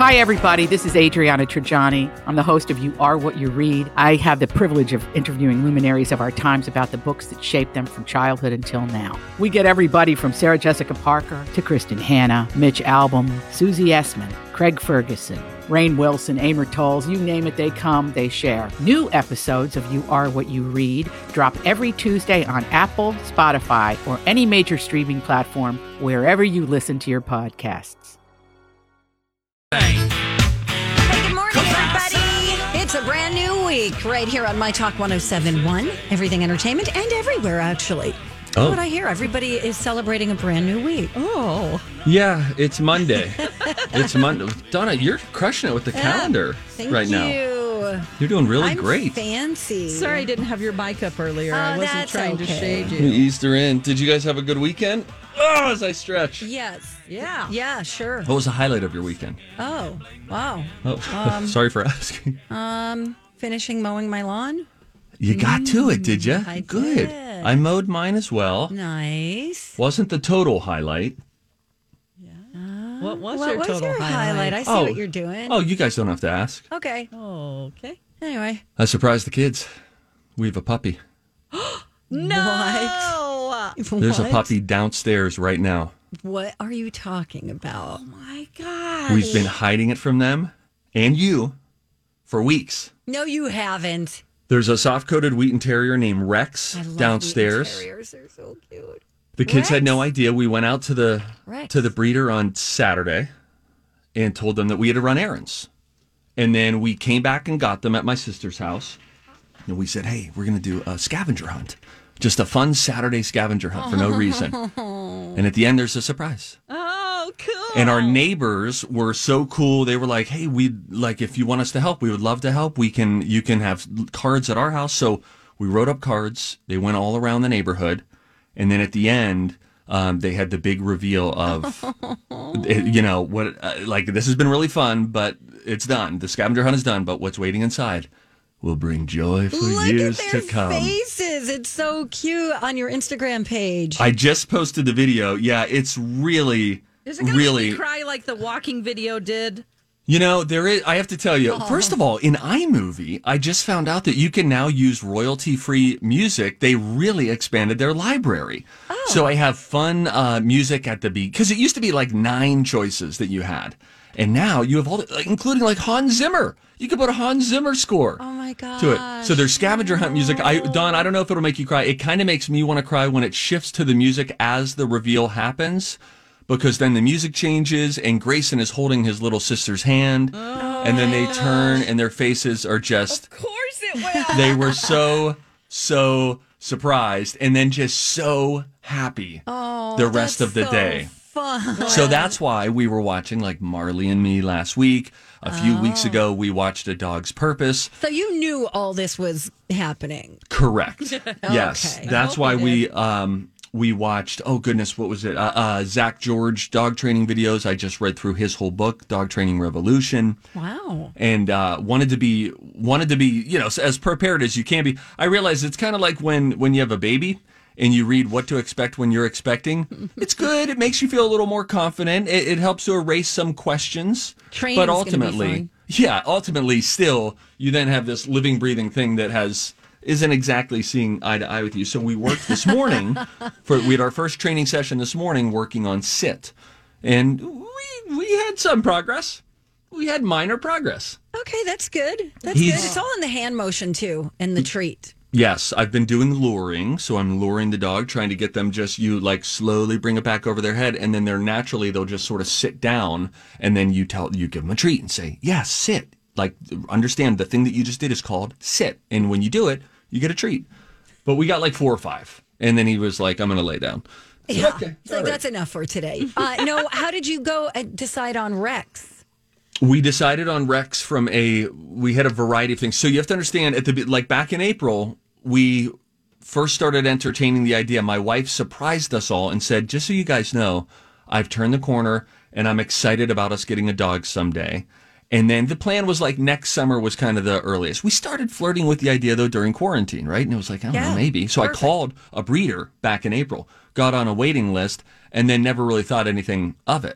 Hi, everybody. This is Adriana Trajani. I'm the host of You Are What You Read. I have the privilege of interviewing luminaries of our times about the books that shaped them from childhood until now. We get everybody from Sarah Jessica Parker to Kristen Hanna, Mitch Albom, Susie Essman, Craig Ferguson, Rainn Wilson, Amor Tolls, you name it, they come, they share. New episodes of You Are What You Read drop every Tuesday on Apple, Spotify, or any major streaming platform wherever you listen to your podcasts. Hey, good morning, everybody. It's a brand new week right here on My Talk 107.1, Everything Entertainment, and everywhere, actually. Oh. What I hear, everybody is celebrating a brand new week. Oh. Yeah, it's Monday. It's Monday. Donna, you're crushing it with the calendar right now. Thank you. You're doing really I'm great. Fancy. Sorry I didn't have your mic up earlier. I wasn't trying to shade you. We eased her in. Did you guys have a good weekend? Oh, as I stretch. Yes. Yeah. Yeah, sure. What was the highlight of your weekend? Oh, wow. Oh, sorry for asking. Finishing mowing my lawn. You got to it, did you? I Good. did. I mowed mine as well. Nice. Wasn't the total highlight. What was What your was total your highlight? I see what you're doing. Oh, you guys don't have to ask. Okay. Okay. Anyway. I surprised the kids. We have a puppy. No. There's a puppy downstairs right now. What are you talking about? Oh my God. We've been hiding it from them and you for weeks. No, you haven't. There's a soft-coated Wheaten Terrier named Rex I love downstairs. Wheaten Terriers. They're so cute. The kids had Rex? no idea. We went out to the Rex. breeder on Saturday and told them that we had to run errands. And then we came back and got them at my sister's house. And we said, hey, we're going to do a scavenger hunt. Just a fun Saturday scavenger hunt for no reason. And at the end, there's a surprise. Oh, cool. And our neighbors were so cool. They were like, hey, if you want us to help, we would love to help. You can have cards at our house. So we wrote up cards. They went all around the neighborhood. And then at the end, they had the big reveal of, this has been really fun, but it's done. The scavenger hunt is done, but what's waiting inside will bring joy for years Look at to their come. faces. It's so cute on your Instagram page. I just posted the video. Yeah, it's really, Is it going to make me cry like the walking video did? You know, there is. I have to tell you, first of all, in iMovie, I just found out that you can now use royalty-free music. They really expanded their library. Oh. So I have fun music at the beat, because it used to be like 9 choices that you had. And now you have all, including like Hans Zimmer. You could put a Hans Zimmer score to it. So there's scavenger hunt music. Don, I don't know if it'll make you cry. It kind of makes me want to cry when it shifts to the music as the reveal happens. Because then the music changes and Grayson is holding his little sister's hand. Oh, and then they turn and their faces are just... Of course it will. They were so surprised and then just so happy the rest of the day. Fun. So that's why we were watching like Marley and Me last week. A few weeks ago, we watched A Dog's Purpose. So you knew all this was happening. Correct. Yes. Okay. That's why we watched, oh goodness, what was it? Zach George dog training videos. I just read through his whole book, Dog Training Revolution. Wow. And wanted to be, as prepared as you can be. I realize it's kind of like when you have a baby and you read What to Expect When You're Expecting. It's good. It makes you feel a little more confident. It helps to erase some questions. Training's but ultimately, gonna be fun. still, you then have this living, breathing thing that isn't exactly seeing eye to eye with you. So we worked this morning. We had our first training session this morning working on sit. And we had some progress. We had minor progress. Okay, that's good. That's good. It's all in the hand motion, too, and the treat. Yes, I've been doing luring. So I'm luring the dog, trying to get them slowly bring it back over their head. And then they'll just sort of sit down. And then you give them a treat and say, yes, sit. Understand the thing that you just did is called sit. And when you do it, you get a treat. But we got 4 or 5. And then he was like, I'm going to lay down. Yeah. Okay. It's like, that's enough for today. No, how did you go and decide on Rex? We decided on Rex we had a variety of things. So you have to understand, back in April, we first started entertaining the idea. My wife surprised us all and said, just so you guys know, I've turned the corner and I'm excited about us getting a dog someday. And then the plan was next summer was kind of the earliest. We started flirting with the idea, though, during quarantine, right? And it was I don't know, maybe. So perfect. I called a breeder back in April, got on a waiting list, and then never really thought anything of it.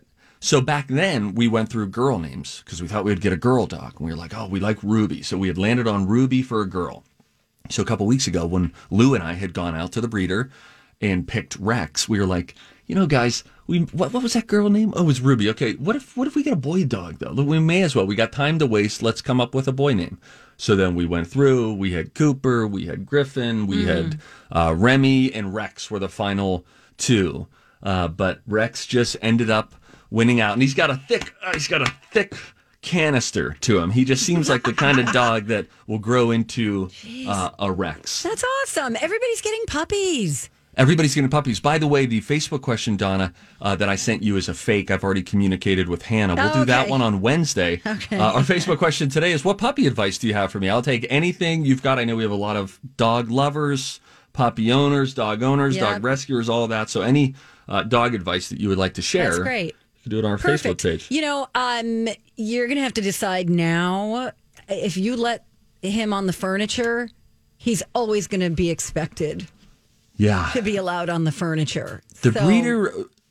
So back then, we went through girl names because we thought we'd get a girl dog. And we were like, oh, we like Ruby. So we had landed on Ruby for a girl. So a couple weeks ago, when Lou and I had gone out to the breeder and picked Rex, we were like, guys, what was that girl name? Oh, it was Ruby. Okay, what if we get a boy dog, though? We may as well. We got time to waste. Let's come up with a boy name. So then we went through. We had Cooper. We had Griffin. We had Remy, and Rex were the final two. But Rex just ended up winning out. And he's got a thick canister to him. He just seems like the kind of dog that will grow into a Rex. That's awesome. Everybody's getting puppies. Everybody's getting puppies. By the way, the Facebook question, Donna, that I sent you is a fake. I've already communicated with Hannah. We'll do that one on Wednesday. Okay. Our Facebook question today is, what puppy advice do you have for me? I'll take anything you've got. I know we have a lot of dog lovers, puppy owners, dog rescuers, all of that. So any dog advice that you would like to share. That's great. You can do it on our Facebook page. You're going to have to decide now. If you let him on the furniture, he's always going to be expected. Yeah. To be allowed on the furniture. The breeder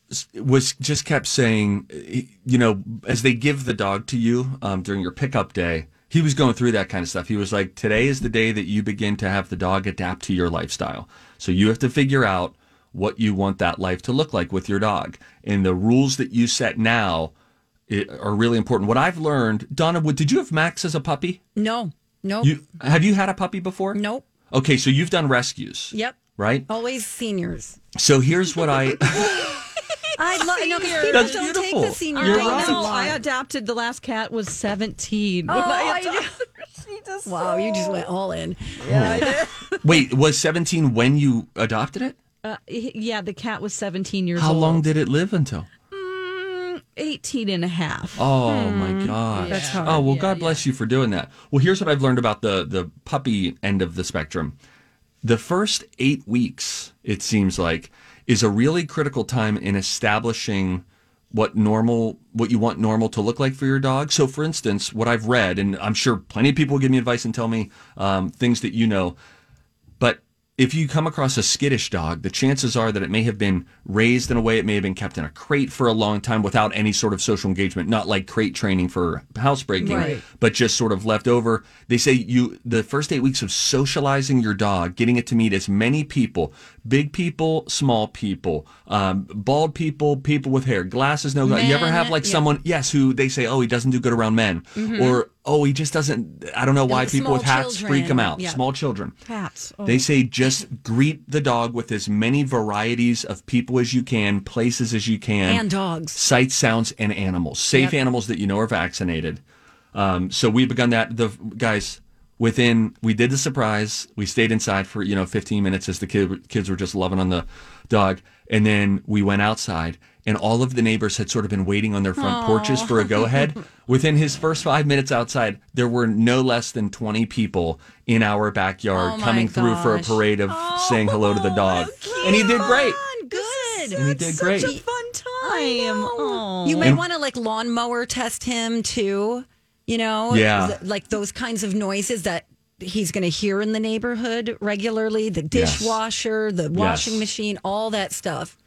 kept saying, as they give the dog to you during your pickup day, he was going through that kind of stuff. He was like, today is the day that you begin to have the dog adapt to your lifestyle. So you have to figure out what you want that life to look like with your dog. And the rules that you set now are really important. What I've learned, Donna, did you have Max as a puppy? No. Have you had a puppy before? Nope. Okay, so you've done rescues. Yep. Right? Always seniors. So here's what I love because people That's don't beautiful. take the senior You're dogs right. a lot. I adopted, the last cat was 17. Wow, you just went all in. Yeah, I did. Wait, was 17 when you adopted it? Yeah, the cat was 17 years How old. How long did it live until? 18 and a half. Oh, my gosh. That's hard. Oh, well, God bless you for doing that. Well, here's what I've learned about the puppy end of the spectrum. The first 8 weeks, it seems like, is a really critical time in establishing what you want normal to look like for your dog. So, for instance, what I've read, and I'm sure plenty of people will give me advice and tell me things that you know, but if you come across a skittish dog, the chances are that it may have been raised in a way, it may have been kept in a crate for a long time without any sort of social engagement, not like crate training for housebreaking, but just sort of left over. They say the first 8 weeks of socializing your dog, getting it to meet as many people, big people, small people, bald people, people with hair, glasses, no glasses. You ever have someone, who they say, oh, he doesn't do good around men, or oh, he just doesn't, I don't know why people with hats freak him out. Yeah. Small children. Hats. Oh. They say just greet the dog with as many varieties of people as you can, places as you can. And dogs. Sights, sounds, and animals. Safe animals that you know are vaccinated. So we've begun that. The guys, we did the surprise. We stayed inside for, 15 minutes as the kids were just loving on the dog. And then we went outside. And all of the neighbors had sort of been waiting on their front porches for a go-ahead. Within his first 5 minutes outside, there were no less than 20 people in our backyard coming through for a parade of saying hello to the dog. And he did great. Good. And he did great. Such a fun time. You may want to lawnmower test him too. Yeah. Like those kinds of noises that he's going to hear in the neighborhood regularly. The dishwasher, the washing machine, all that stuff.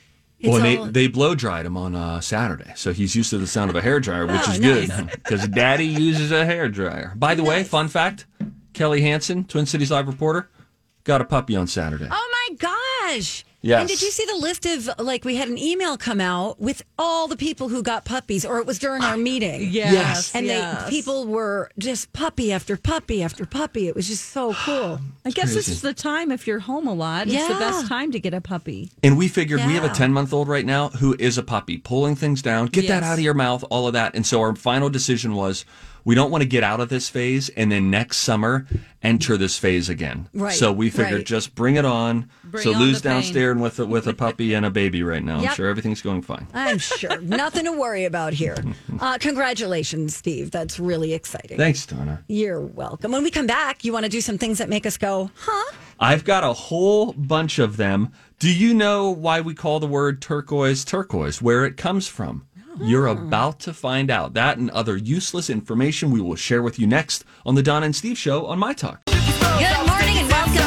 They blow dried him on Saturday, so he's used to the sound of a hairdryer, which is good because Daddy uses a hairdryer. By the way, fun fact: Kelly Hansen, Twin Cities Live reporter, got a puppy on Saturday. Oh my gosh! Yes. And did you see the list of, we had an email come out with all the people who got puppies, or it was during our meeting? Yes. And people were just puppy after puppy after puppy. It was just so cool. I guess this is the time, if you're home a lot, it's the best time to get a puppy. And we figured we have a 10-month-old right now who is a puppy, pulling things down, get that out of your mouth, all of that. And so our final decision was, we don't want to get out of this phase and then next summer enter this phase again. Right. So we figured just bring it on. Bring on Lou's the pain. downstairs with a puppy and a baby right now. I'm sure everything's going fine. I'm sure. Nothing to worry about here. Congratulations, Steve. That's really exciting. Thanks, Donna. You're welcome. When we come back, you want to do some things that make us go, huh? I've got a whole bunch of them. Do you know why we call the word turquoise, where it comes from? You're about to find out. That and other useless information we will share with you next on the Donna and Steve Show on My Talk. Good morning and welcome back to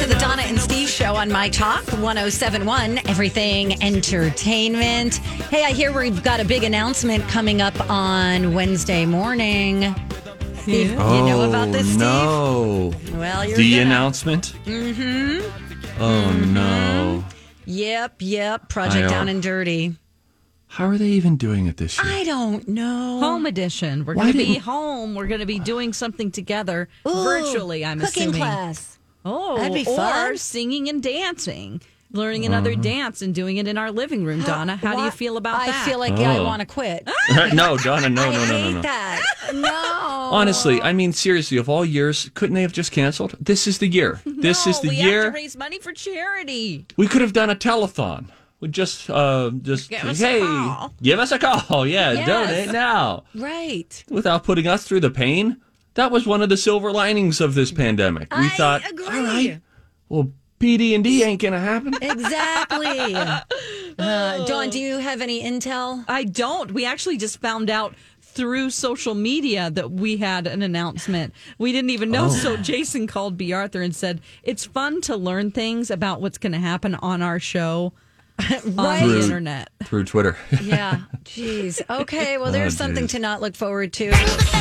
the Donna and Steve Show on My Talk 1071, Everything Entertainment. Hey, I hear we've got a big announcement coming up on Wednesday morning. Steve, you know about this, Steve? No. Well, you're the announcement? Mm-hmm. Oh, no. Yep. Project Down and Dirty. How are they even doing it this year? I don't know. Home edition. We're going to be home. We're going to be doing something together virtually, I'm cooking assuming. Class. Oh, that'd be fun. Or singing and dancing. Learning another dance and doing it in our living room, Donna. How do you feel about that? I feel like I want to quit. No, Donna, no. I hate that. No. Honestly, I mean, seriously, of all years, couldn't they have just canceled? This is the year. This is the we year. have to raise money for charity. We could have done a telethon. We just give us a call. Yeah, yes. Donate now. Right. Without putting us through the pain. That was one of the silver linings of this pandemic. We thought, agree. all right, well, PD&D ain't going to happen. Exactly. Dawn, do you have any intel? I don't. We actually just found out through social media that we had an announcement. We didn't even know. So Jason called B. Arthur and said, it's fun to learn things about what's going to happen on our show on the internet. Through Twitter. Yeah. Jeez. Okay. Well, there's something to not look forward to.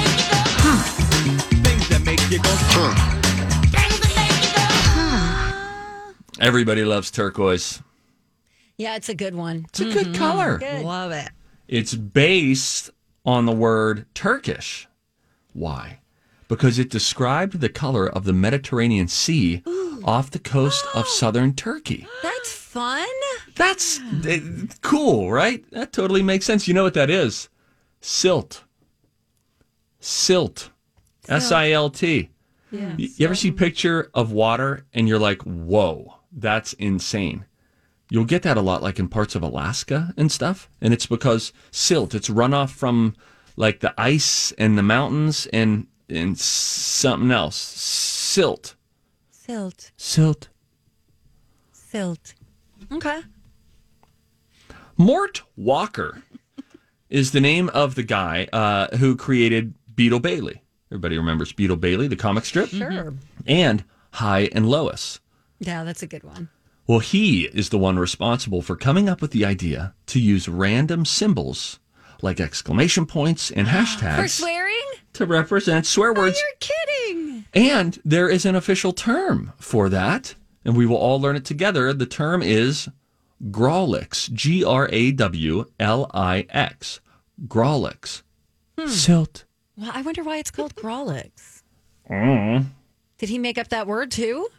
Things that make you go, Everybody loves turquoise. Yeah, it's a good one. It's a good color. Good. Love it. It's based on the word Turkish. Why? Because it described the color of the Mediterranean Sea off the coast of southern Turkey. That's fun. That's cool, right? That totally makes sense. You know what that is? Silt. Silt. S-I-L-T. Yeah. You ever see a picture of water and you're like, whoa, that's insane. You'll get that a lot like in parts of Alaska and stuff. And it's because silt, it's runoff from like the ice and the mountains and something else. Silt. Silt. Okay. Mort Walker is the name of the guy who created Beetle Bailey. Everybody remembers Beetle Bailey, the comic strip? Sure. And Hi and Lois. Yeah, that's a good one. Well, he is the one responsible for coming up with the idea to use random symbols like exclamation points and hashtags For swearing? to represent swear words. You're kidding. And there is an official term for that, and we will all learn it together. The term is Grawlix, Grawlix. Grawlix. Silt. Well, I wonder why it's called Grawlix. Mm. Did he make up that word too?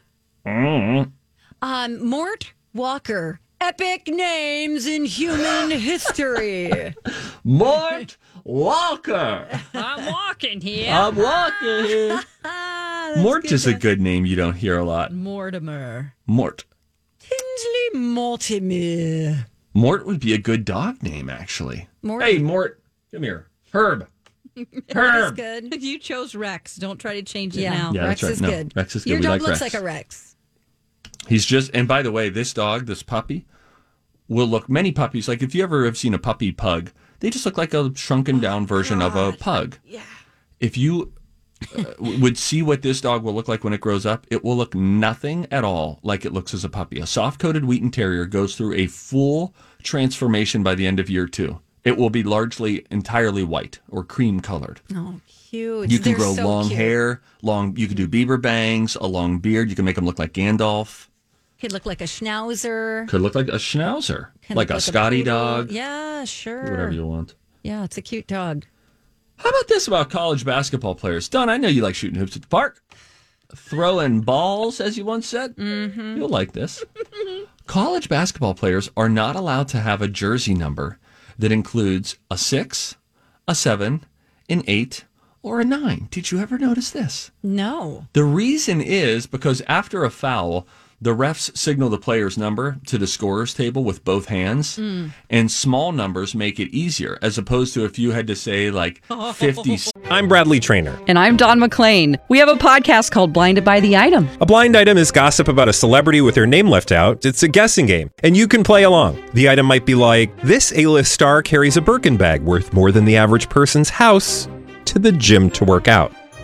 Mort Walker. Epic names in human history. Mort Walker. I'm walking here. I'm walking here. Mort is a good name you don't hear a lot. Mortimer. Mort. Tinsley Mortimer. Mort would be a good dog name, actually. Mort. Hey, Mort, come here. Herb. That's good. You chose Rex. Don't try to change it Yeah, now. Yeah, Rex that's right. is No, good. Rex is good. Your We dog like looks Rex. like a Rex. He's just, and by the way, this dog, this puppy, will look, many puppies, like if you ever have seen a puppy pug, they just look like a shrunken down version of a pug. Yeah. If you would see what this dog will look like when it grows up, it will look nothing at all like it looks as a puppy. A soft-coated Wheaten Terrier goes through a full transformation by the end of year 2. It will be largely entirely white or cream-colored. Oh, cute. You can They're grow so long cute. hair, you can do beaver bangs, a long beard. You can make them look like Gandalf. Could look like a schnauzer. Could look like a schnauzer, Can like look a Scotty poodle. dog, Yeah, sure. whatever you want. Yeah, it's a cute dog. How about this about college basketball players? Don, I know you like shooting hoops at the park. Throwing balls, as you once said. Mm-hmm. You'll like this. College basketball players are not allowed to have a jersey number that includes a 6, a 7, an 8, or a 9. Did you ever notice this? No. The reason is because after a foul, the refs signal the player's number to the scorer's table with both hands, and small numbers make it easier, as opposed to if you had to say like 50. I'm Bradley Trainer. And I'm Don McClain. We have a podcast called Blinded by the Item. A blind item is gossip about a celebrity with their name left out. It's a guessing game, and you can play along. The item might be like, this A-list star carries a Birkin bag worth more than the average person's house to the gym to work out.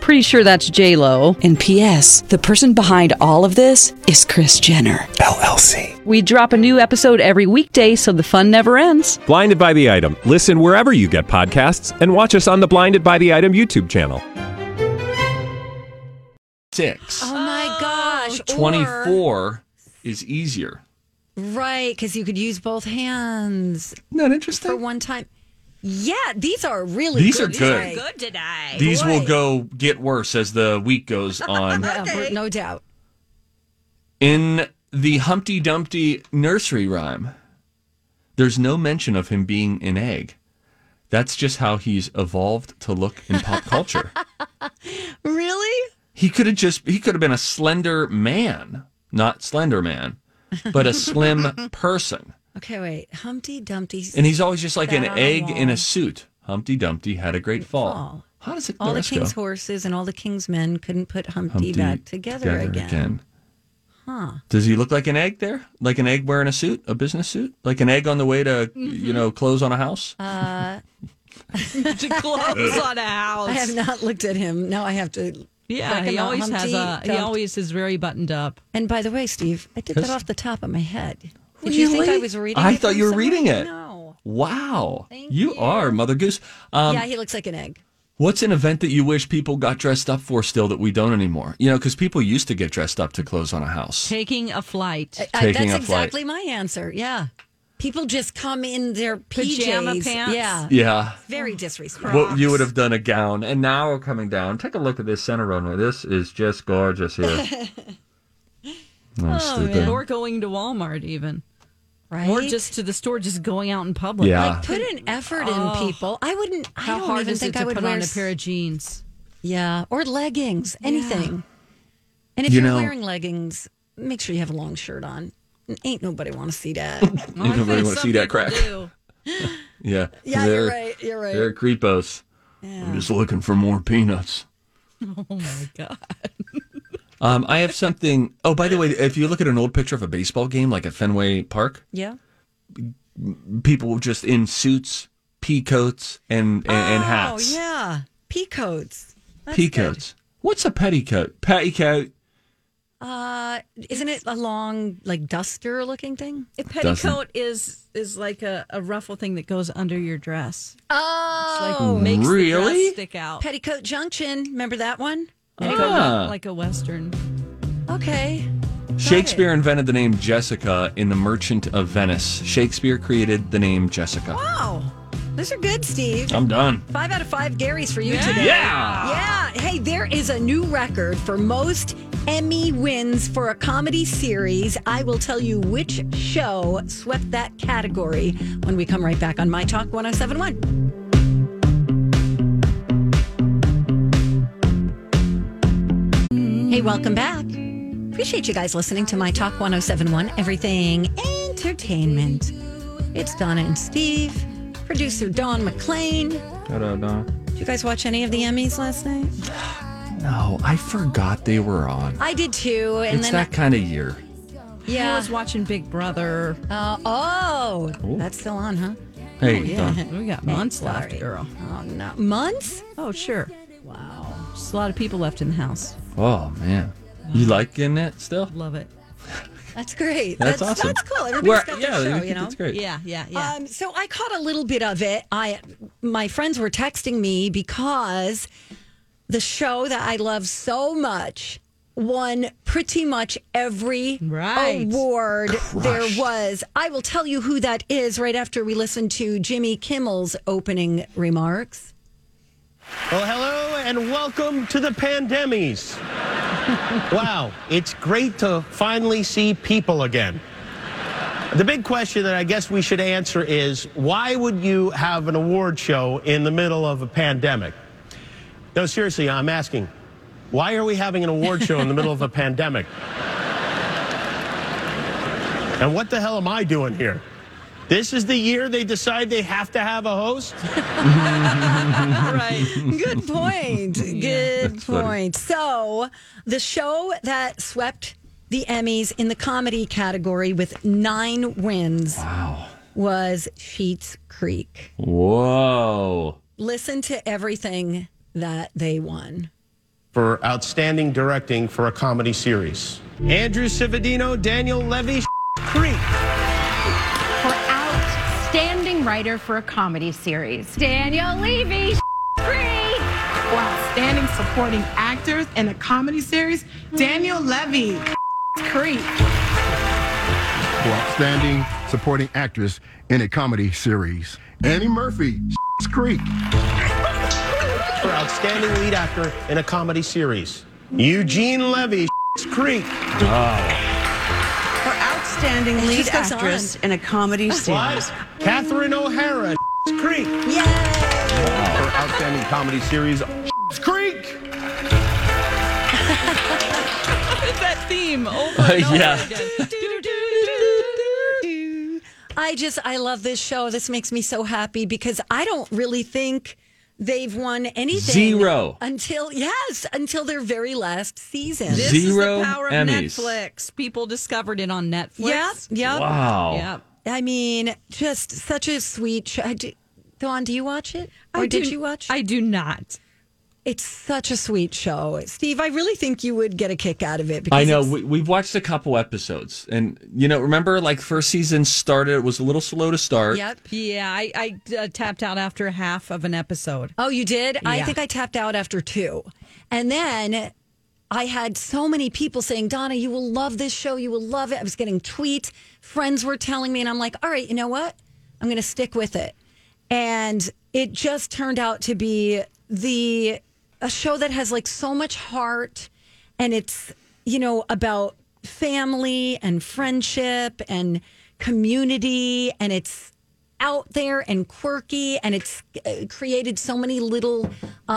Pretty sure that's J-Lo. And P.S. the person behind all of this is Kris Jenner, LLC. We drop a new episode every weekday so the fun never ends. Blinded by the Item. Listen wherever you get podcasts and watch us on the Blinded by the Item YouTube channel. 6. Oh my gosh. 24 is easier. Right, because you could use both hands Isn't that interesting? for one time. Yeah, these are really These good. are good. These are Good today. These Boy. will go get worse as the week goes on. Yeah, no doubt. In the Humpty Dumpty nursery rhyme, there's no mention of him being an egg. That's just how he's evolved to look in pop culture. Really? He could have been a slender man, not Slender Man, but a slim person. Okay, wait. Humpty Dumpty. And he's always just like an sat on a egg in wall. a suit. Humpty Dumpty had a great fall. How does it All the rest king's go? horses and all the king's men couldn't put Humpty back together again. Huh. Does he look like an egg there? Like an egg wearing a suit, a business suit? Like an egg on the way to, close on a house? To close on a house. I have not looked at him. Now I have to. Yeah, reckon he a always Humpty he Dumpty. always is very buttoned up. And by the way, Steve, I did that off the top of my head. Did Really? you think I was reading? I it thought from you were somewhere? reading it. No. Wow. Thank You you. are Mother Goose. Yeah, he looks like an egg. What's an event that you wish people got dressed up for still that we don't anymore? Because people used to get dressed up to close on a house. Taking a flight. Taking That's a flight. exactly my answer. Yeah. People just come in their PJs. Pajama pants? Yeah. Yeah. Very disrespectful. Well, you would have done a gown. And now we're coming down. Take a look at this center runway. This is just gorgeous here. Stupid. Or going to Walmart even. Right? Or just to the store, just going out in public. Yeah. Like, put an effort in people. I wouldn't. I How don't hard even is think it I to would put wear on a pair of jeans? Yeah, or leggings, anything. And if You you're know- wearing leggings, make sure you have a long shirt on. Ain't nobody want to see that. Nobody want to see that crack. Do. Yeah. Yeah, They're- you're right. You're right. They're creepos. I'm just looking for more peanuts. Oh my god! I have something. Oh, by the way, if you look at an old picture of a baseball game, like at Fenway Park, Yeah. people just in suits, pea coats, and hats. Oh yeah, peacoats. That's Pea good. coats. What's a petticoat? Petticoat. Isn't it a long, like duster looking thing? A petticoat is like a ruffle thing that goes under your dress. Oh, Like makes the really? dress stick out. Petticoat Junction. Remember that one? Like a western. Okay. Shakespeare invented the name Jessica in The Merchant of Venice. Shakespeare created the name Jessica. Wow. Those are good, Steve. I'm done. 5 out of 5 Garys for you today. Yeah. Yeah. Hey, there is a new record for most Emmy wins for a comedy series. I will tell you which show swept that category when we come right back on My Talk 1071. Hey, welcome back. Appreciate you guys listening to My Talk 1071, Everything Entertainment. It's Donna and Steve, producer Dawn McClain. Did you guys watch any of the Emmys last night? No, I forgot they were on. I did too. And It's then that kind of year. yeah. I was watching Big Brother. That's still on, huh? Hey, Don. We got months left, sorry. girl. Oh no, months? Oh, sure. Wow. Just a lot of people left in the house. Oh, man. You liking it still? Love it. That's great. That's awesome. That's cool. Everybody's got their show, you know. That's great. Yeah. So I caught a little bit of it. My friends were texting me because the show that I love so much won pretty much every Right. award there was. I will tell you who that is right after we listen to Jimmy Kimmel's opening remarks. Well, hello and welcome to the Pandemies. Wow, it's great to finally see people again. The big question that I guess we should answer is, why would you have an award show in the middle of a pandemic? No, seriously, I'm asking, why are we having an award show in the middle of a pandemic? And what the hell am I doing here? This is the year they decide they have to have a host? Right. Good point. Good That's funny. point. So, the show that swept the Emmys in the comedy category with 9 wins was Schitt's Creek. Whoa. Listen to everything that they won. for outstanding directing for a comedy series. Andrew Cividino, Daniel Levy, Creek. For outstanding writer for a comedy series, Daniel Levy, Creek. For outstanding supporting actors in a comedy series, Daniel Levy, Creek. For outstanding supporting actress in a comedy series, Annie Murphy, Creek. For outstanding lead actor in a comedy series, Eugene Levy, Creek. For outstanding lead actress in a comedy series, Catherine O'Hara, Creek. Yay! For outstanding comedy series, Creek. That theme over and over again. I love this show. This makes me so happy because I don't really think they've won anything. Zero. Until their very last season. This Zero is the power of Emmys. Netflix. People discovered it on Netflix. Yep. Wow. Yep. I mean, just such a sweet show. Dawn, do you watch it? Or did you watch? I do not. It's such a sweet show. Steve, I really think you would get a kick out of it. Because I know. We've watched a couple episodes. And, remember, first season started, it was a little slow to start. Yep. Yeah, I tapped out after half of an episode. Oh, you did? Yeah. I think I tapped out after 2. And then I had so many people saying, Donna, you will love this show. You will love it. I was getting tweets. Friends were telling me. And I'm like, all right, you know what? I'm going to stick with it. And it just turned out to be a show that has so much heart, and it's about family and friendship and community, and it's out there and quirky, and it's created so many little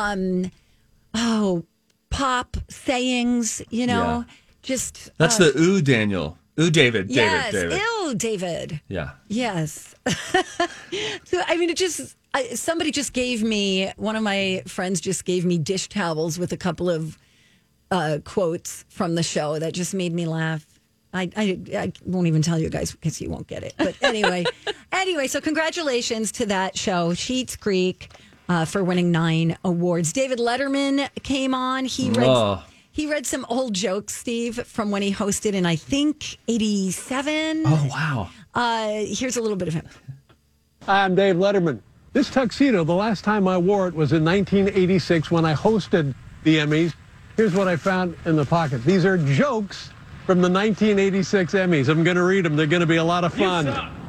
pop sayings, Yeah. just That's the ooh, Daniel. Ooh, David. yes, David. ew, David. Yeah. Yes. So, I mean, somebody just gave me, one of my friends just gave me dish towels with a couple of quotes from the show that just made me laugh. I won't even tell you guys because you won't get it. But anyway, so congratulations to that show, Schitt's Creek, for winning 9 awards. David Letterman came on. He read some old jokes, Steve, from when he hosted in, I think, 87. Oh, wow. Here's a little bit of him. Hi, I'm Dave Letterman. This tuxedo, the last time I wore it was in 1986 when I hosted the Emmys. Here's what I found in the pocket. These are jokes from the 1986 Emmys. I'm going to read them. They're going to be a lot of fun.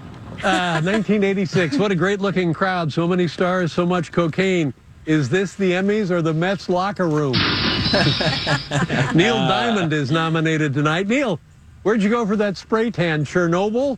1986, what a great-looking crowd. So many stars, so much cocaine. Is this the Emmys or the Mets locker room? Neil Diamond is nominated tonight. Neil, where'd you go for that spray tan? Chernobyl?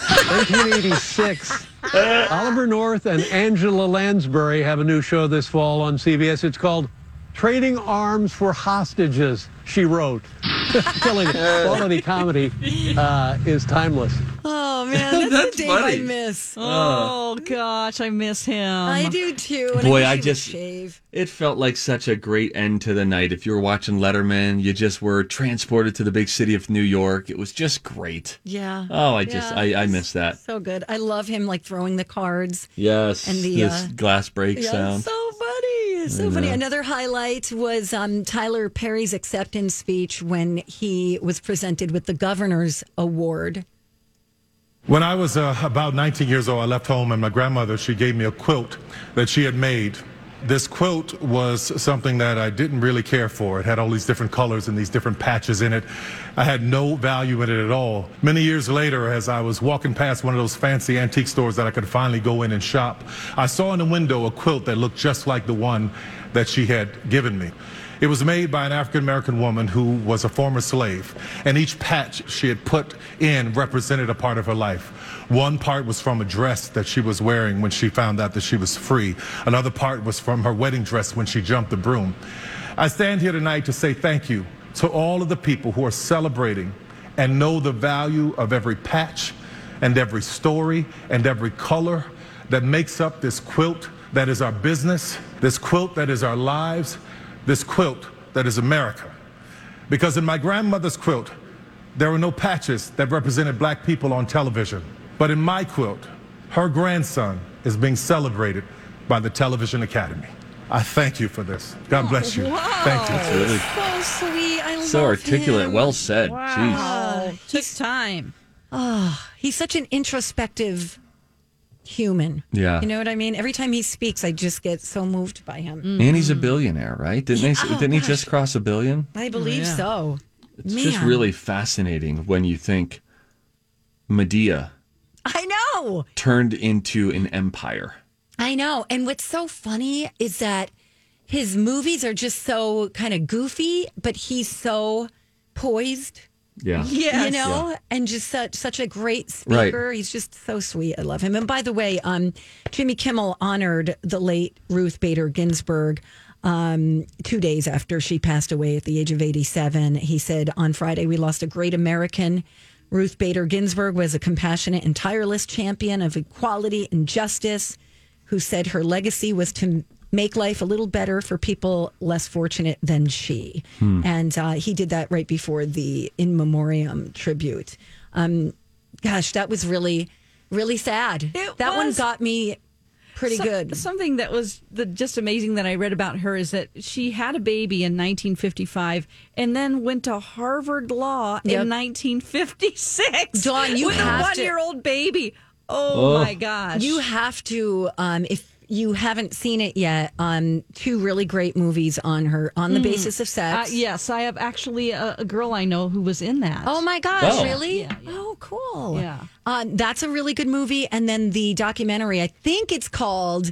1986. Oliver North and Angela Lansbury have a new show this fall on CBS. It's called Trading Arms for Hostages, she wrote. Telling quality comedy is timeless. Oh, man, that's the Dave funny. I miss. Oh, gosh, I miss him. I do, too. And Boy, I just shave. It felt like such a great end to the night. If you were watching Letterman, you just were transported to the big city of New York. It was just great. Yeah. Oh, I miss that. So good. I love him, throwing the cards. Yes. And this glass break sound. So funny. So funny. Another highlight was Tyler Perry's acceptance speech when he was presented with the Governor's Award. When I was about 19 years old, I left home, and my grandmother, she gave me a quilt that she had made. This quilt was something that I didn't really care for. It had all these different colors and these different patches in it. I had no value in it at all. Many years later, as I was walking past one of those fancy antique stores that I could finally go in and shop, I saw in the window a quilt that looked just like the one that she had given me. It was made by an African-American woman who was a former slave, and each patch she had put in represented a part of her life. One part was from a dress that she was wearing when she found out that she was free. Another part was from her wedding dress when she jumped the broom. I stand here tonight to say thank you to all of the people who are celebrating and know the value of every patch and every story and every color that makes up this quilt that is our business, this quilt that is our lives, this quilt that is America. Because in my grandmother's quilt, there were no patches that represented black people on television. But in my quilt, her grandson is being celebrated by the Television Academy. I thank you for this. God bless you. Wow. Thank you. That's really So sweet. I love so articulate. him. Well said. Wow. Took time. He's such an introspective human. Yeah. You know what I mean? Every time he speaks, I just get so moved by him. Jeez. And he's a billionaire, right? Didn't he just cross $1 billion? I believe so. It's just really fascinating when you think Medea I know. turned into an empire. I know. And what's so funny is that his movies are just so kind of goofy, but he's so poised. Yeah. You know, and just such a great speaker. Right. He's just so sweet. I love him. And by the way, Jimmy Kimmel honored the late Ruth Bader Ginsburg 2 days after she passed away at the age of 87. He said, on Friday, we lost a great American. Ruth Bader Ginsburg was a compassionate and tireless champion of equality and justice, who said her legacy was to make life a little better for people less fortunate than she. And he did that right before the In Memoriam tribute. Gosh, that was really, really sad. That one got me pretty good. Something that was just amazing that I read about her is that she had a baby in 1955 and then went to Harvard Law in 1956. Dawn, you with have a 1-year-old baby. Oh my gosh. You have to, if you haven't seen it yet, 2 really great movies on her, On the Basis of Sex. Yes, I have actually a girl I know who was in that. Oh my gosh, really? Yeah. Oh, cool. Yeah. That's a really good movie. And then the documentary, I think it's called,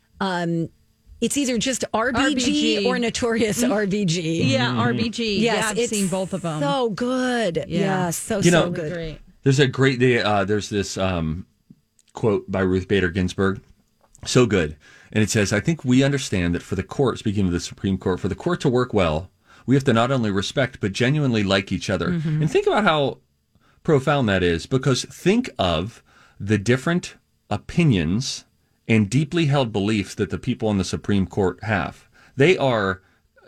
it's either just RBG or Notorious RBG. Yeah, RBG. Yes, yeah, I've seen both of them. So good. Yeah, so good. Great. There's a great there's this quote by Ruth Bader Ginsburg. So good. And it says, I think we understand that for the court, speaking of the Supreme Court, for the court to work well, we have to not only respect, but genuinely like each other. Mm-hmm. And think about how profound that is, because think of the different opinions and deeply held beliefs that the people on the Supreme Court have. They are,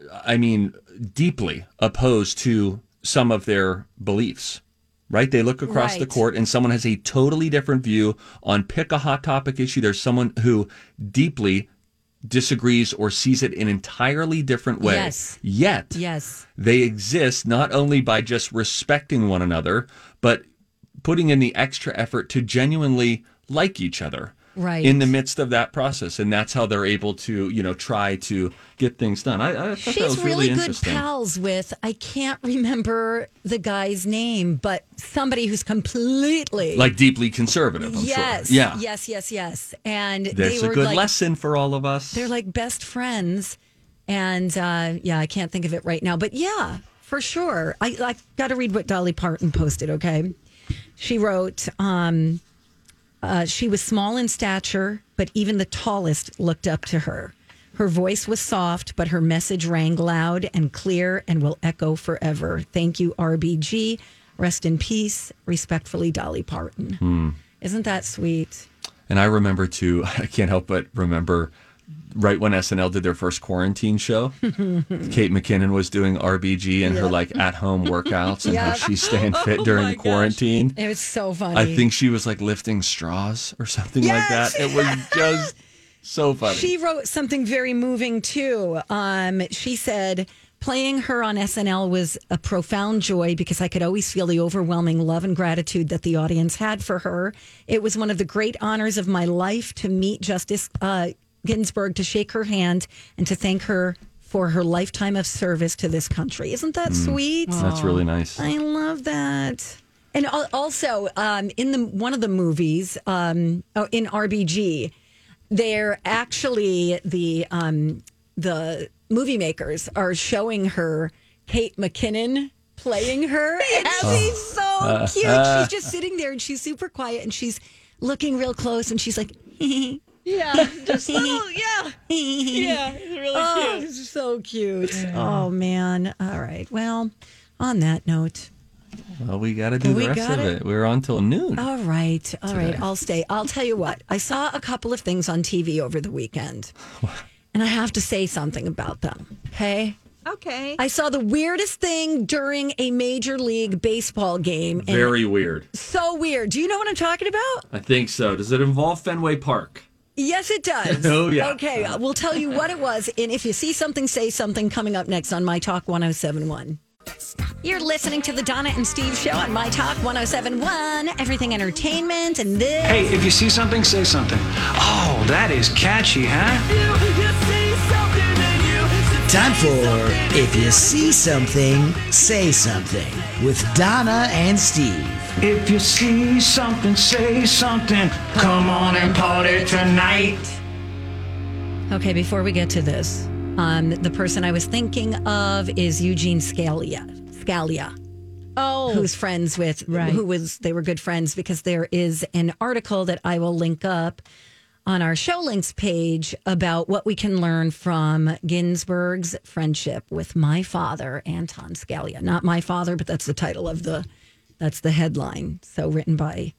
deeply opposed to some of their beliefs. Right? They look across the court and someone has a totally different view on pick a hot topic issue. There's someone who deeply disagrees or sees it in an entirely different way. Yes. Yet, they exist not only by just respecting one another, but putting in the extra effort to genuinely like each other. Right. In the midst of that process. And that's how they're able to, try to get things done. I thought She's that was really good interesting. pals with, I can't remember the guy's name, but somebody who's completely... Like deeply conservative, I'm yes, sure. Yeah. Yes. And That's they were a good like, lesson for all of us. They're like best friends. And I can't think of it right now. But yeah, for sure. I got to read what Dolly Parton posted, okay? She wrote... she was small in stature, but even the tallest looked up to her. Her voice was soft, but her message rang loud and clear and will echo forever. Thank you, RBG. Rest in peace. Respectfully, Dolly Parton. Isn't that sweet? And I remember, too, I can't help but remember right when SNL did their first quarantine show, Kate McKinnon was doing RBG and her at-home workouts and how she's staying fit during quarantine. It was so funny. I think she was lifting straws or something like that. It was just so funny. She wrote something very moving too. She said, playing her on SNL was a profound joy because I could always feel the overwhelming love and gratitude that the audience had for her. It was one of the great honors of my life to meet Justice Ginsburg, to shake her hand and to thank her for her lifetime of service to this country. Isn't that sweet? That's really nice. I love that. And also, in one of the movies, in RBG, they're actually the movie makers are showing her Kate McKinnon playing her, and she's so cute. She's just sitting there and she's super quiet and she's looking real close and she's like. Yeah, just yeah, it's really cute. It's so cute. Oh man! All right. Well, on that note, well, we got to do the rest of it. We're on till noon. All right. I'll stay. I'll tell you what. I saw a couple of things on TV over the weekend, and I have to say something about them. Okay. Okay. I saw the weirdest thing during a Major League Baseball game. Very weird. So weird. Do you know what I'm talking about? I think so. Does it involve Fenway Park? Yes, it does. Oh, yeah. Okay, we'll tell you what it was. And if you see something, say something coming up next on My Talk 1071. You're listening to the Donna and Steve show on My Talk 1071, Everything Entertainment, and this. Hey, if you see something, say something. Oh, that is catchy, huh? Time for If You See Something, Say Something with Donna and Steve. If you see something, say something. Come on and party tonight. Okay, before we get to this, the person I was thinking of is Eugene Scalia. Oh, who's friends with, they were good friends, because there is an article that I will link up on our show links page about what we can learn from Ginsburg's friendship with my father, Anton Scalia. Not my father, but that's the title of that's the headline. So written by,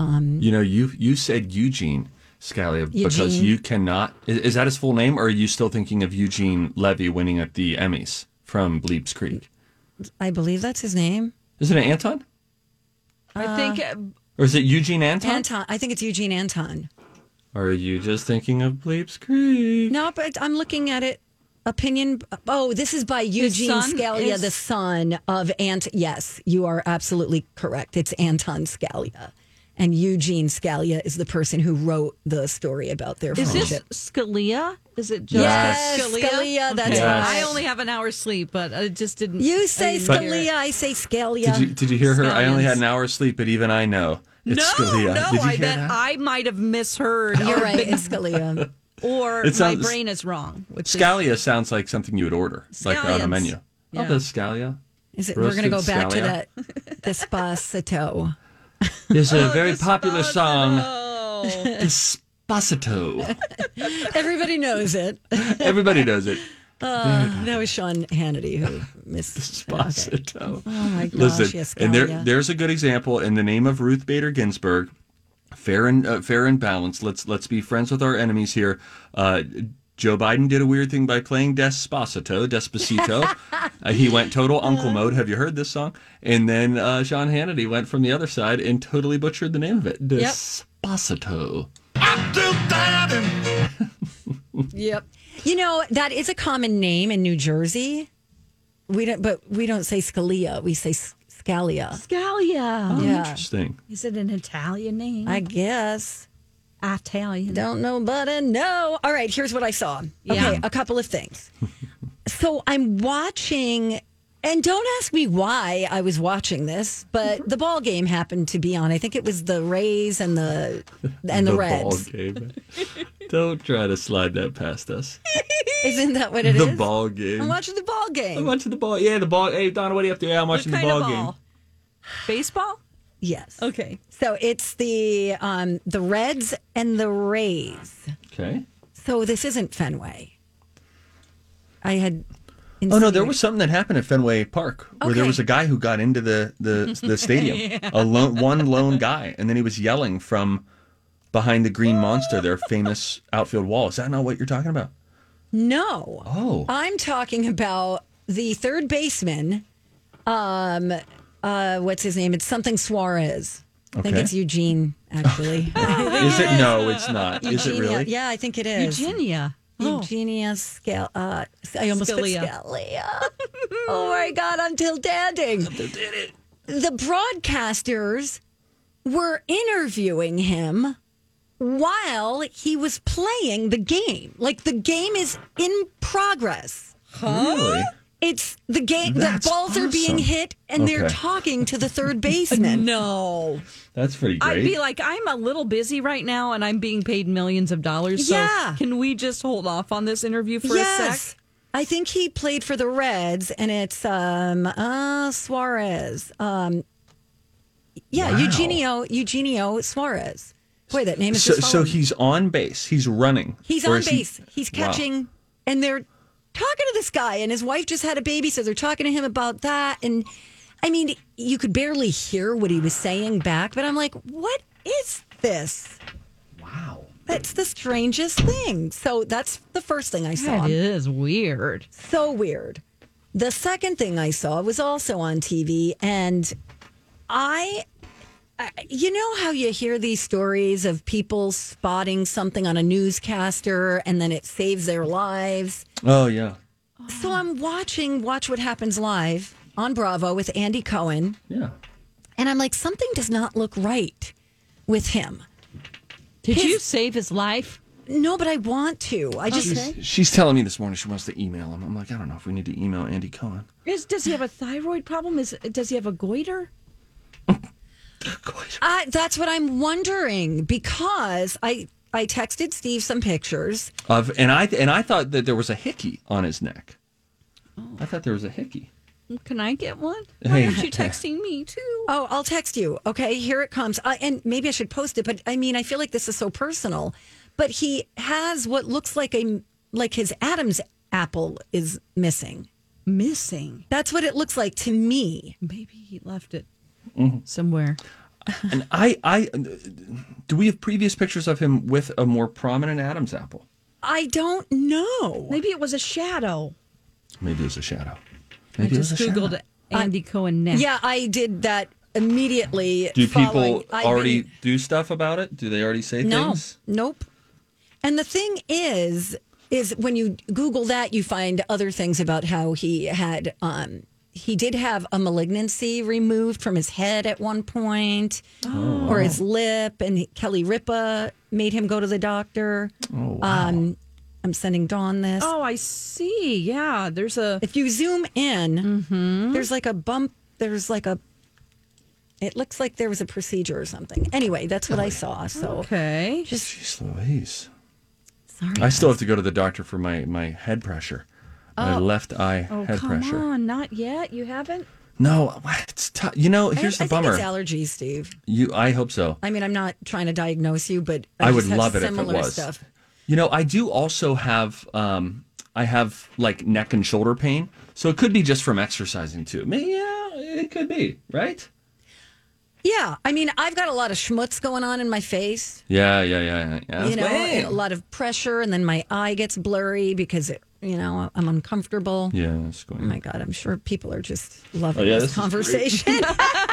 you said Eugene Scalia because you cannot. Is that his full name, or are you still thinking of Eugene Levy winning at the Emmys from Bleeps Creek? I believe that's his name. Isn't it Anton? I think. Or is it Eugene Anton? Anton. I think it's Eugene Anton. Or are you just thinking of Bleeps Creek? No, but I'm looking at it. Opinion. Oh, this is by Eugene Scalia, the son of Yes, you are absolutely correct. It's Anton Scalia. And Eugene Scalia is the person who wrote the story about their friendship. Is this Scalia? Is it just Scalia? That's right. I only have an hour's sleep, but it just didn't. You say Scalia, I say Scalia. Did you hear her? I only had an hour's sleep, but even I know it's Scalia. No, I bet I might have misheard. You're right, it's Scalia. Or my brain is wrong. Scalia sounds like something you would order, like on a menu. Yeah. Oh, that's Scalia. Is it? We're going to go back to that Despacito. There's a very popular song, Despacito. Everybody knows it. Everybody knows it. That was Sean Hannity who missed Despacito. Okay. Oh my gosh! Listen, Yes, and there's a good example in the name of Ruth Bader Ginsburg. Fair and balanced. Let's be friends with our enemies here. Joe Biden did a weird thing by playing Despacito. He went total uncle mode. Have you heard this song? And then Sean Hannity went from the other side and totally butchered the name of it. Despacito. Yep. You know, that is a common name in New Jersey. We don't say Scalia. We say Scalia. Scalia. Oh, yeah. Interesting. Is it an Italian name? I guess. Italian. Don't nobody know. All right, here's what I saw. Okay, a couple of things. So I'm watching, and don't ask me why I was watching this, but the ball game happened to be on. I think it was the Rays and the Reds. Ball game. Don't try to slide that past us. Isn't that what it is? The ball game. I'm watching the ball game. I'm watching the ball. Yeah, the ball. Hey, Donna, what are you up to? Yeah, I'm watching the ball game. Baseball? Yes. Okay. So it's the Reds and the Rays. Okay. So this isn't Fenway. Oh no, there was something that happened at Fenway Park where there was a guy who got into the stadium, one lone guy, and then he was yelling from behind the Green Monster, their famous outfield wall. Is that not what you're talking about? No. Oh. I'm talking about the third baseman. What's his name? It's something Suarez. I think it's Eugene, actually. Is it? No, it's not. Eugenia. Is it really? Yeah, I think it is. Eugenia. Eugenia Scalia. I almost said Scalia. Oh my God, I'm till danding. Something did it. The broadcasters were interviewing him while he was playing the game. Like the game is in progress. Really? It's the game. The balls are being hit, and they're talking to the third baseman. No, that's pretty great. I'd be like, I'm a little busy right now, and I'm being paid millions of dollars. So can we just hold off on this interview for a sec? I think he played for the Reds, and it's Suarez. Eugenio Suarez. Boy, that name is so he's on base. He's running. He's on base. He's catching, and they're talking to this guy, and his wife just had a baby, so they're talking to him about that. And I mean, you could barely hear what he was saying back, but I'm like, what is this? Wow. That's the strangest thing. So that's the first thing I saw. That is weird. So weird. The second thing I saw was also on TV, and I You know how you hear these stories of people spotting something on a newscaster and then it saves their lives? Oh, yeah. So I'm watching Watch What Happens Live on Bravo with Andy Cohen. Yeah. And I'm like, something does not look right with him. Did you save his life? No, but I want to. She's telling me this morning she wants to email him. I'm like, I don't know if we need to email Andy Cohen. Does he have a thyroid problem? Does he have a goiter? That's what I'm wondering, because I texted Steve some pictures and I thought that there was a hickey on his neck. Oh. I thought there was a hickey. Can I get one? Why aren't you texting me too? Oh, I'll text you. Okay, here it comes. And maybe I should post it, but I mean, I feel like this is so personal. But he has what looks like his Adam's apple is missing. Missing? That's what it looks like to me. Maybe he left it somewhere. And do we have previous pictures of him with a more prominent Adam's apple? I don't know. Maybe it was a shadow. Maybe it was a shadow. I just Googled Andy Cohen neck. Yeah, I did that immediately. Do people already do stuff about it? Do they already say things? Nope. And the thing is when you Google that, you find other things about how he had, he did have a malignancy removed from his head at one point, or his lip, and Kelly Ripa made him go to the doctor. Oh, wow. I'm sending Dawn this. Oh, I see. Yeah, if you zoom in, there's like a bump. It looks like there was a procedure or something. Anyway, that's what I saw. So okay, jeez Louise. Sorry, I still have to go to the doctor for my head pressure. My left eye head pressure. Come on, not yet. You haven't? No, it's tough. Here's the bummer. I think it's allergies, Steve. I hope so. I mean, I'm not trying to diagnose you, but I would love it if it similar was. Stuff. I do also have, I have like neck and shoulder pain. So it could be just from exercising too. Yeah, it could be, right? Yeah. I mean, I've got a lot of schmutz going on in my face. Yeah. A lot of pressure, and then my eye gets blurry because, I'm uncomfortable. Yeah, that's going. Oh my God, I'm sure people are just loving this conversation. Anyway,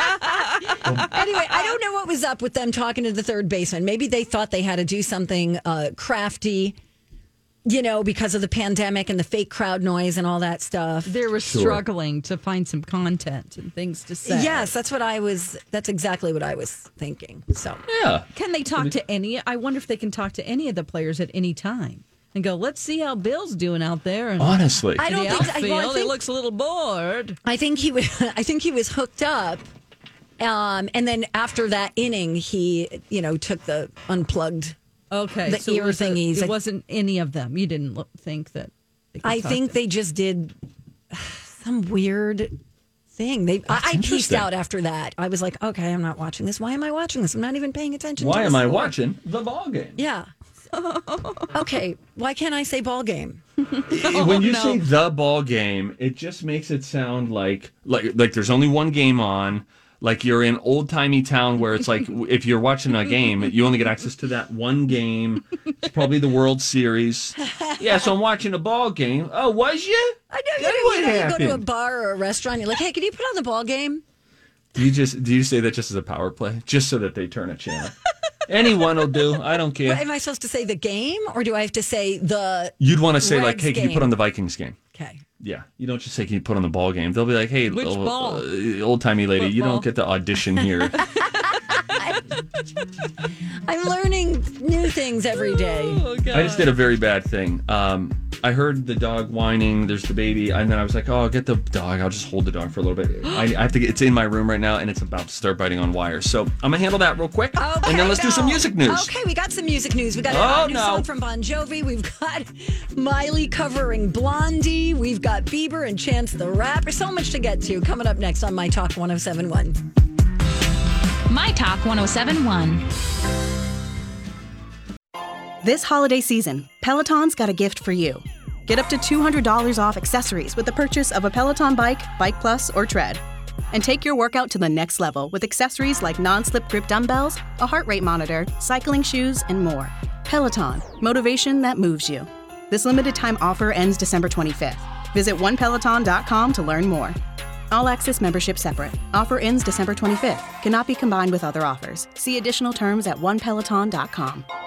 I don't know what was up with them talking to the third baseman. Maybe they thought they had to do something crafty, because of the pandemic and the fake crowd noise and all that stuff. They were struggling to find some content and things to say. Yes, that's exactly what I was thinking. So yeah. Can they talk to I wonder if they can talk to any of the players at any time and go, let's see how Bill's doing out there. And honestly, I don't think he looks a little bored. I think he was hooked up. And then after that inning, he, took the unplugged the ear thingies. It wasn't any of them. You didn't think that. I think they just did some weird thing. I pieced out after that. I was like, okay, I'm not watching this. Why am I watching this? I'm not even paying attention. Why am I watching the ball game? Yeah. Okay. Why can't I say ball game? When you say the ball game, it just makes it sound like there's only one game on. Like you're in old-timey town where it's like if you're watching a game, you only get access to that one game. It's probably the World Series. Yeah, so I'm watching a ball game. Oh, was you? I know. You go to a bar or a restaurant. You're like, hey, can you put on the ball game? Do you say that just as a power play, just so that they turn a channel? Anyone will do. I don't care. What, am I supposed to say the game, or do I have to say the? You'd want to say Reds like, hey, can you put on the Vikings game? Okay. Yeah, you don't just say, can you put on the ball game? They'll be like, hey, old-timey lady, you don't get to audition here. I'm learning new things every day. Oh, I just did a very bad thing. I heard the dog whining. There's the baby. And then I was like, oh, I'll get the dog. I'll just hold the dog for a little bit. I have to it's in my room right now, and it's about to start biting on wires. So I'm going to handle that real quick. Okay, and then let's do some music news. Okay, we got some music news. We got a new song from Bon Jovi. We've got Miley covering Blondie. We've got Bieber and Chance the Rapper. So much to get to. Coming up next on My Talk 107.1. My Talk 107.1. This holiday season, Peloton's got a gift for you. Get up to $200 off accessories with the purchase of a Peloton bike, Bike Plus, or Tread. And take your workout to the next level with accessories like non-slip grip dumbbells, a heart rate monitor, cycling shoes, and more. Peloton, motivation that moves you. This limited time offer ends December 25th. Visit onepeloton.com to learn more. All Access membership separate. Offer ends December 25th. Cannot be combined with other offers. See additional terms at onepeloton.com.